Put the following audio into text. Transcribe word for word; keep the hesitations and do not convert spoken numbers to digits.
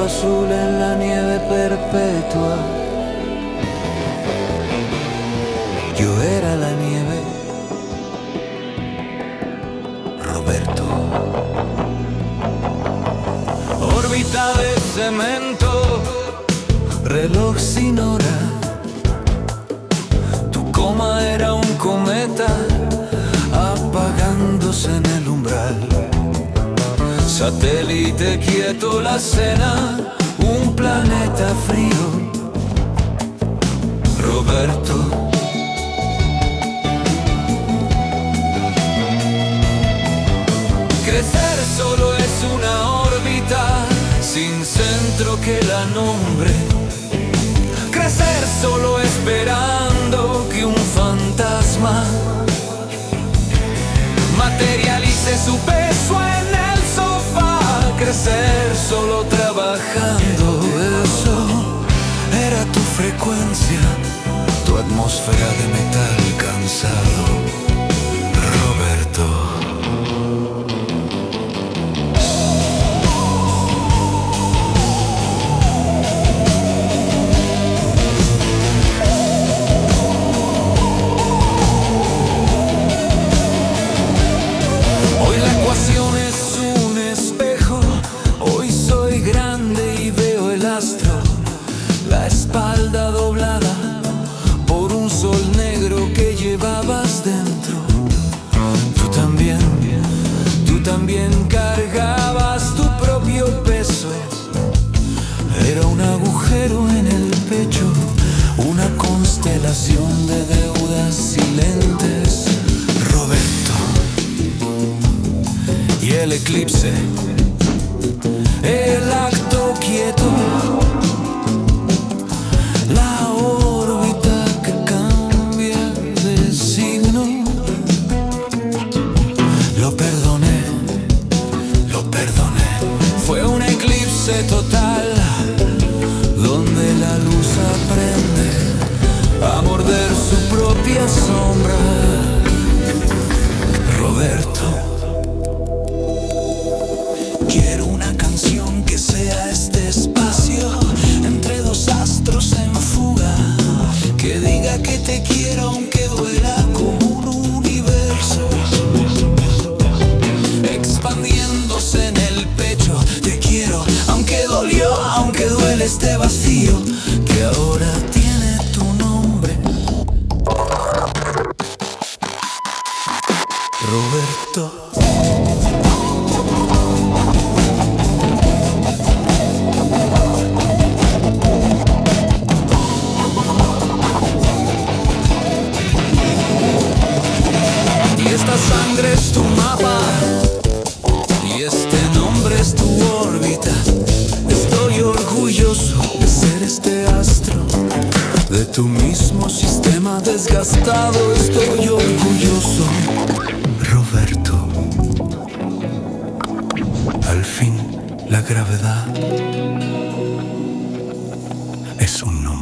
azul en la nieve perpetua. Yo era la nieve, Roberto. Órbita de cemento, reloj sin hora. Tu coma era un cometa apagándose en el umbral. Satélite quieto la cena, un planeta frío, Roberto. Crecer solo es una órbita sin centro que la nombre. Crecer solo esperando que un fantasma materialice su peso en el sofá. Crecer solo trabajando, eso era tu frecuencia, tu atmósfera de metal cansado, Roberto. Espalda doblada por un sol negro que llevabas dentro. Tú también, tú también cargabas tu propio peso. Era un agujero en el pecho, una constelación de deudas silentes, Roberto. Y el eclipse, el acto quieto, la órbita que cambia de signo. Lo perdoné, lo perdoné. Fue un eclipse total, donde la luz aprende a morder su propia sombra, Roberto. Quiero una canción que sea este espacio entre dos astros en fuga, que diga que te quiero aunque duela como un universo expandiéndose en el pecho. Te quiero aunque dolió, aunque duele este vacío que ahora tiene tu nombre, Roberto. Esta sangre es tu mapa y este nombre es tu órbita. Estoy orgulloso de ser este astro de tu mismo sistema desgastado. Estoy orgulloso, Roberto. Al fin, la gravedad es un nombre.